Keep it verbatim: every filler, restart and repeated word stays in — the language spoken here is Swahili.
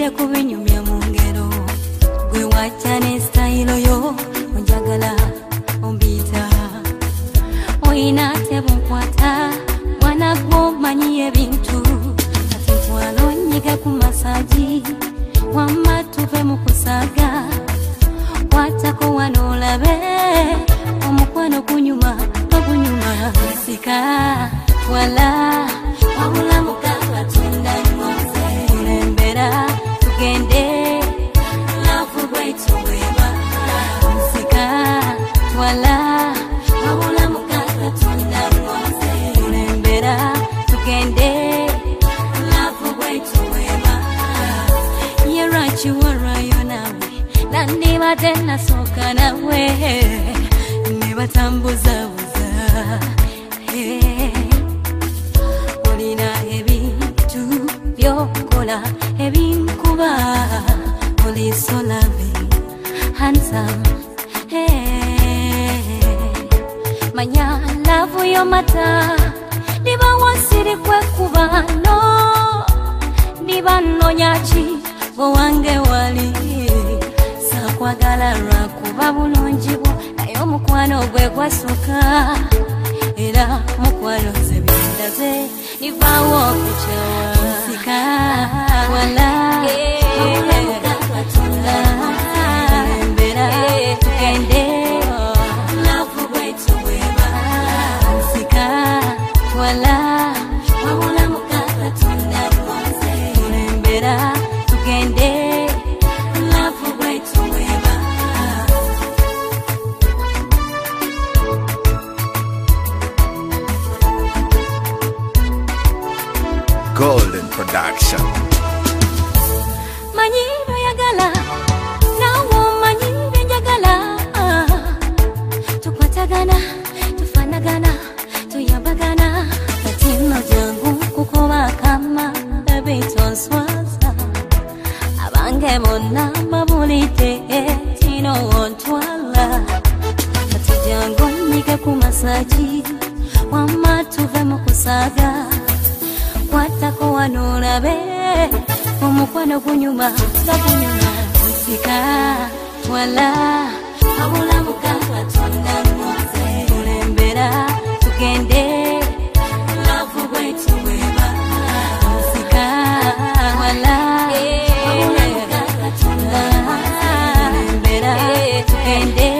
Nine kubinyumya mu ngero gwe wachane style yo onjagala ombita oina tebo kwata wana kumanyi ebintu ati twalo nyige ku masaji wamma tuve mu kusaga watako wanolabe omukwano kunyuma okunyuma sika wala wabula mukaka tunda nyoze kulembera tugende love way to weba sika wala wabula mukaka tunda nyoze kulembera tugende love way to weba yerachi warayo nawe nandi tena soka nawe nibatambuza buza hey. Olina ebintu byokola ebinkuba oli so loving handsome hey. Manya love yo mata niba wasiri kwekuba no niba nonyachi wange wali kwagala rakuba bulungibo nayo mukwano gwe gwasuka era mukwano zebindaze nivawo kuchawa sika wala mbera tukende love way to weba sika wala wabula mukaka tunda mwanze mbera tukende love way to weba. Golden Production. Manyindo yagala, nawo manyindo yagala. Tukwatagana, tufanagana, tuyabagana. Katino jangu kukoba kama ebitonswaza. Abange mona mabulite tino ontwala. Kati jangu nike kumasaji, wama tuve mukusaga. Watako wanolabe omukwano kunyuma kunyuma sika wala abula mukaka tunda nyoze kulembera tugende love way to weba sika wala abula mukaka tunda kulembera tugende